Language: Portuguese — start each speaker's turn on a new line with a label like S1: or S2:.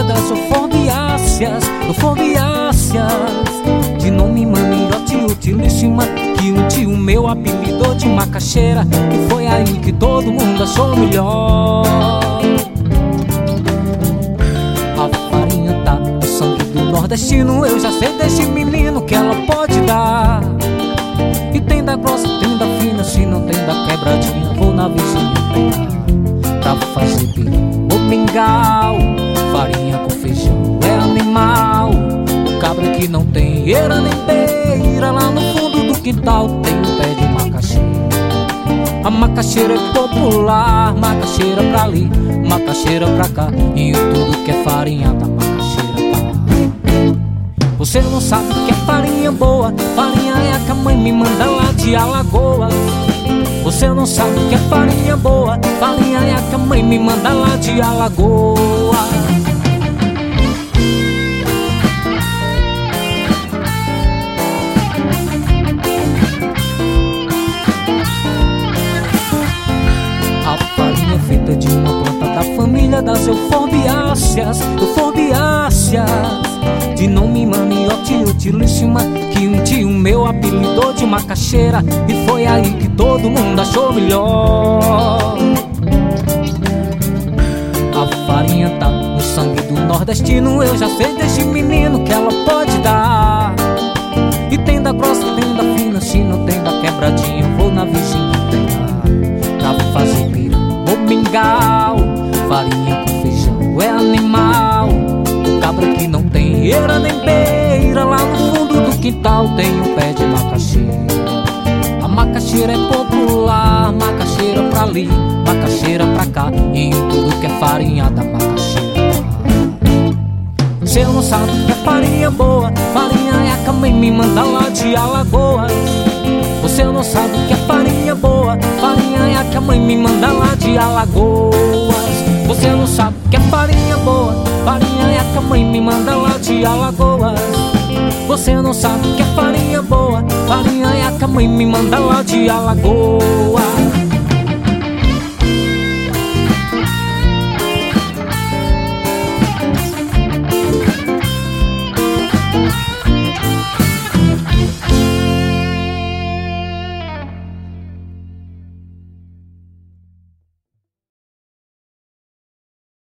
S1: das euforbiáceas, de nome maniote utilíssima, que um tio meu apelidou de macaxeira, e foi aí que todo mundo achou melhor. A farinha tá no sangue do nordestino, eu já sei desse menino que ela pode dar. E tem da grossa, tem da fina, se não tem da quebradinha, vou na vizinha pegar. Pra fazer pirão ou mingau, farinha com feijão é animal. O cabra que não tem eira nem beira, lá no fundo do quintal tem um pé de macaxeira. A macaxeira é popular, macaxeira pra ali, macaxeira pra cá, e tudo que é farinha da macaxeira tá. Você não sabe o que é farinha boa, farinha é a que a mãe me manda lá de Alagoas. Você não sabe o que é farinha boa, farinha é a que a mãe me manda lá de Alagoas. A farinha é feita de uma planta da família das euforbiáceas, de nome maniote utilíssima, que um tio meu apelidou de macaxeira, e foi aí que todo mundo achou melhor. A farinha tá no sangue do nordestino, eu já sei desse menino que ela pode dar. E tem da grossa, tem da fina, se não tem da quebradinha, vou na vizinha pegar. Pra fazer pirão ou mingau, farinha com feijão é animal. O cabra que não tem eira nem beira, lá no fundo do quintal tem um pé de macaxeira. A macaxeira é popular, macaxeira pra ali, macaxeira pra cá, e em tudo que é farinha da macaxeira. Você não sabe o que é farinha boa, farinha é a que a mãe me manda lá de Alagoas. Você não sabe o que é farinha boa, farinha é a que a mãe me manda lá de Alagoas. Você não sabe o que é farinha boa, farinha é a que a mãe me manda lá de Alagoas. Você não sabe o que é farinha boa, farinha é a que a mãe me manda lá de Alagoas.